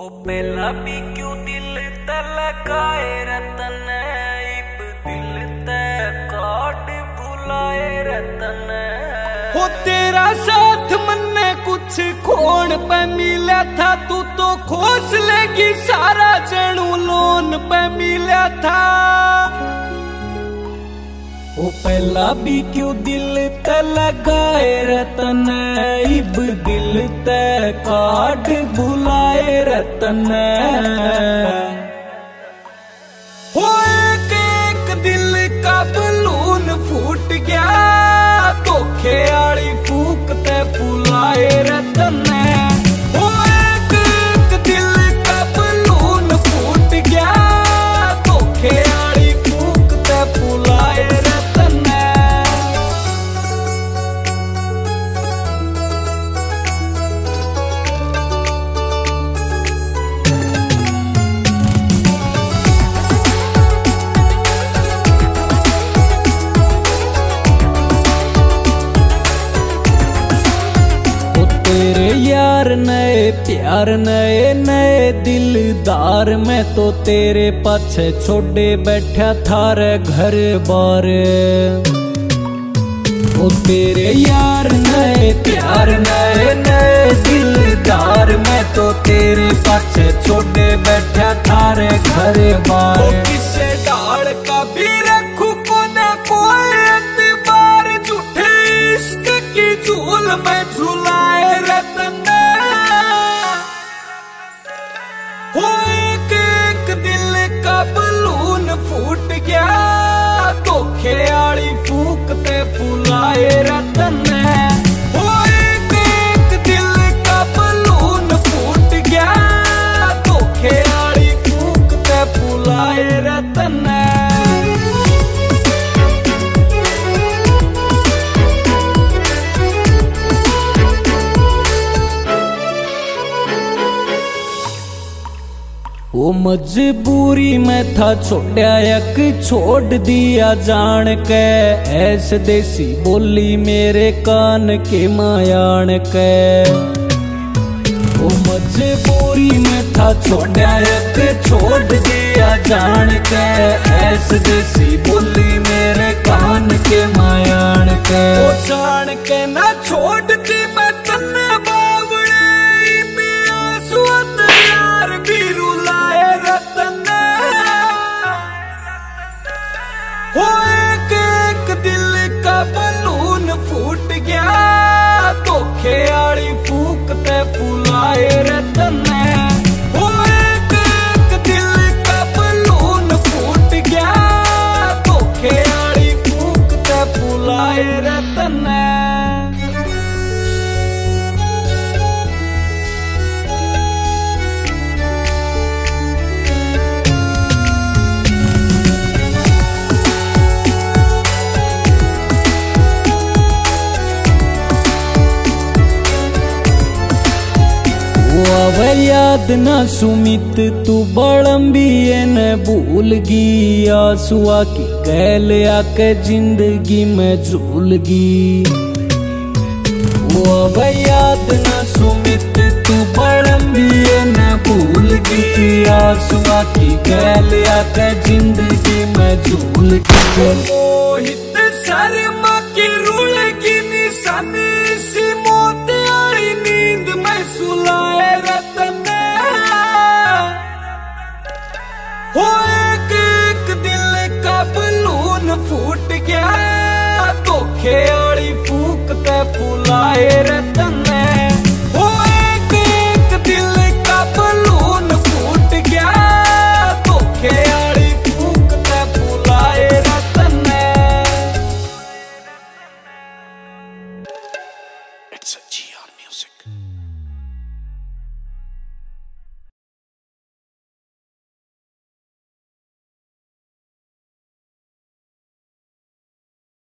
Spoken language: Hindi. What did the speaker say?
ओ पहला भी क्यों दिल ते लगाए रतन इब दिल ते काट भुलाए रतन। हो तेरा साथ मन्ने कुछ खोण पे मिला था, तू तो खोस लेगी सारा जनू लोन पे मिला था। ओ पहला भी क्यों दिल ते लगाए रतन इब दिल ते काट भुलाए रतन। हो एक एक दिल का बलून फूट गया, धोखे आली फूक ते फुलाए रतन। हो एक एक दिल का बलून फूट गया, धोखे आली फूक ते फुलाए रतन। तेरे यार नए प्यार नए नए दिलदार, मैं तो तेरे पाछे छोड़े बैठा थारे घर बार। ओ तेरे यार नए प्यार नए नए दिलदार, मैं तो तेरे पाछे छोड़े बैठा थारे घर बार। किसे डाल का भी रखू को ना कोई एतबार, झूठे इश्क की झूल में झूलाए रतन। हो एक एक दिल का बलून फूट गया, धोखे आली फूक ते फुलाए रतन। हो एक एक दिल का बलून फूट गया, धोखे आली फूक ते फुलाए रतन। वो मजबूरी में था छोड़ा एक छोड़ दिया जान के, ऐसे देसी बोली मेरे कान के मायान के। वो मजबूरी में था छोड़ा एक छोड़ दिया जान के, ऐसे देसी बोली मेरे कान के मायान के। वो जान के ना छोड़ती मैं तन्ने बावड़े में आंसू यार भी रुलाए रतन। हो एक एक दिल का बलून फूट गया, धोखे आली फूक ते फुलाए रतन। हो एक एक दिल का बलून फूट गया, धोखे आली फूक ते फुलाए रतन। अब याद ना सुमित तू बड़म्बी न भूलगी, आंसुआ की गैल आके जिंदगी में झूलगी। अब याद ना सुमित तू बड़म्बी न भूलगी, आंसुआ की गैल आके जिंदगी में झूलगी। मोहित शर्मा की रुड़गी निशानी सी मौत आली नींद में सुलाए रतन। हो एक एक दिल का बलून फूट गया, धोखे आली फूक ते फुलाए